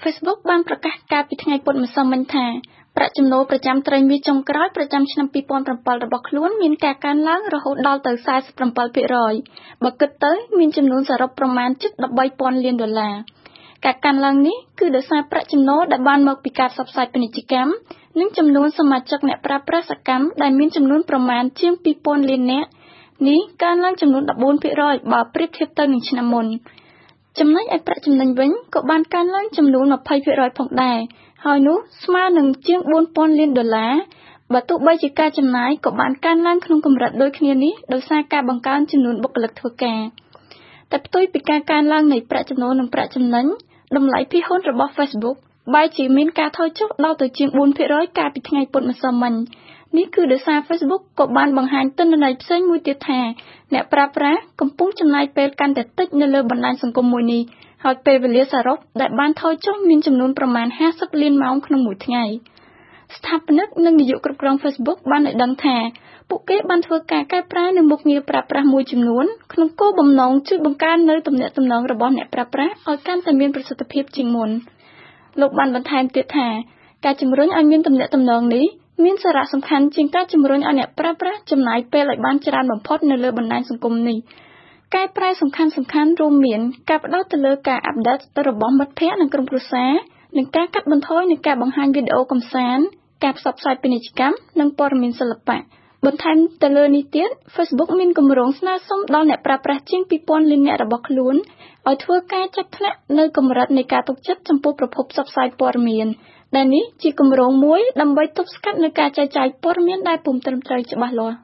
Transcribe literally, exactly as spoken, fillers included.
Facebook បានប្រកាសកាលពីថ្ងៃពុធម្សិលមិញថាប្រាក់ចំណូលប្រចាំត្រីមាសចុងក្រោយប្រចាំឆ្នាំពីរពាន់ប្រាំពីររបស់ខ្លួនមានការកើនឡើងរហូតដល់ទៅ សែសិបប្រាំពីរភាគរយ បើគិតទៅមានចំនួនសរុបប្រមាណជិត ដប់បីពាន់លានដុល្លារ ការកើនឡើងនេះគឺដោយសារប្រាក់ចំណូលដែលបានមកពីការផ្សព្វផ្សាយពាណិជ្ជកម្មនិងចំនួនសមាជិកអ្នកប្រើប្រាស់សកម្មដែលមានចំនួនប្រមាណជាងពីរពាន់លាននាក់នេះកើនឡើងចំនួន ដប់បួនភាគរយ បើប្រៀបធៀបទៅនឹងឆ្នាំមុន ចំណែកឯប្រាក់ចំណេញវិញក៏បានកើនឡើងចំនួន ยี่สิบភាគរយ ផងដែរហើយនោះស្មើនឹងជាង បួនពាន់លានដុល្លារ បើទោះបីជាការចំណាយក៏បានកើនឡើងក្នុងកម្រិតដូចគ្នានេះដោយសារការបង្កើនចំនួនបុគ្គលិកធ្វើការ តែផ្ទុយពីការកើនឡើងនៃប្រាក់ចំណូលនិងប្រាក់ចំណេញ តម្លៃភាគហ៊ុនរបស់ Facebook បែរជាមានការថយចុះដល់ទៅជាង បួនភាគរយ កាលពីថ្ងៃពុធម្សិលមិញ នេះគឺដោយសារ Facebook ក៏បានបង្ហាញទិន្នន័យផ្សេងមួយទៀតថាអ្នកប្រើប្រាស់កំពុងចំណាយពេលកាន់តែតិចនៅលើបណ្ដាញសង្គមមួយនេះ ហើយពេលវេលាសរុបដែលបានថយចុះមានចំនួនប្រមាណ ห้าสิบ លានម៉ោងក្នុងមួយថ្ងៃ ស្ថាបនិកនិងនាយកគ្រប់គ្រង Facebook បានឲ្យដឹងថាពួកគេបានធ្វើការកែប្រែនៅមុខងារប្រើប្រាស់មួយចំនួនក្នុងគោលបំណងជួយបង្កើននៅទំនាក់ទំនងរបស់អ្នកប្រើប្រាស់ឲ្យកាន់តែមានប្រសិទ្ធភាពជាងមុន លោកបានបន្ថែមទៀតថាការជំរុញឲ្យមានទំនាក់ទំនងនេះមានសារៈសំខាន់ជាងការជំរុញឲ្យអ្នកប្រើប្រាស់ចំណាយពេលឲ្យបានច្រើនបំផុតនៅលើបណ្ដាញសង្គមនេះ កែប្រែសំខាន់ៗរួមមានការផ្ដោតទៅលើការអាប់ដេតរបស់មិត្តភ័ក្តិនិងក្រុមគ្រួសារនិងការកាត់បន្ថយនៃការបង្ហាញវីដេអូកម្សាន្ត ការផ្សព្វផ្សាយពាណិជ្ជកម្មនិងព័ត៌មានសិល្បៈ បន្ថែមទៅលើនេះទៀត Facebook មានគម្រោងស្នើសុំដល់អ្នកប្រើប្រាស់ជាង ពីរពាន់ លាននាក់របស់ខ្លួនឲ្យធ្វើការចាប់ថ្នាក់នៅកម្រិតនៃការទុកចិត្តចំពោះប្រភពផ្សព្វផ្សាយព័ត៌មាន ដែលនេះជាគម្រោងមួយដើម្បីទប់ស្កាត់នៅការចែកចាយព័ត៌មានដែលពុំត្រឹមត្រូវច្បាស់លាស់